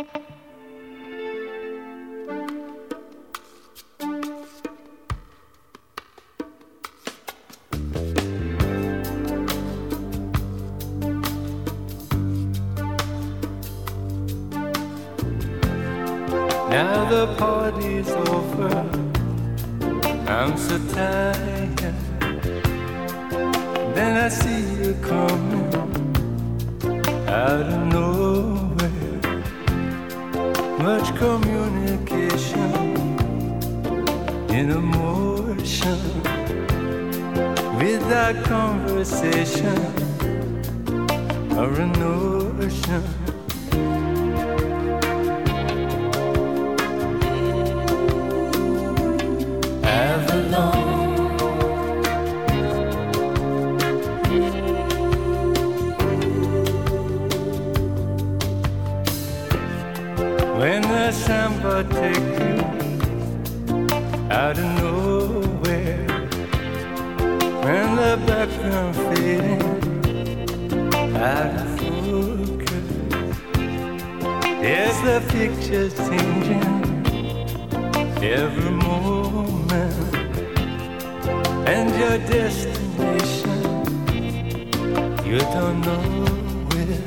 Now the party's over, I'm so tired. Then I see you coming out of nowhere. Much communication in emotion, without conversation or a notion. When the samba take you out of nowhere, when the background fading out of focus, there's the pictures changing every moment, and your destination you don't know where.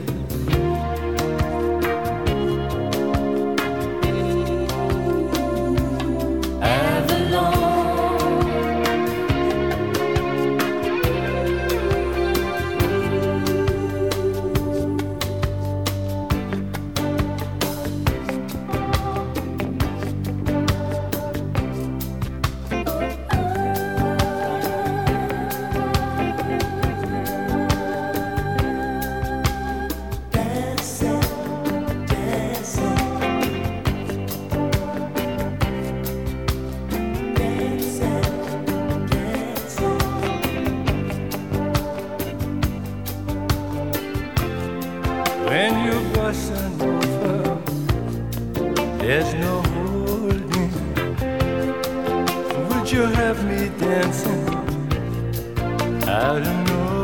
When you bustin' over, there's no holding. Would you have me dancing out of nowhere?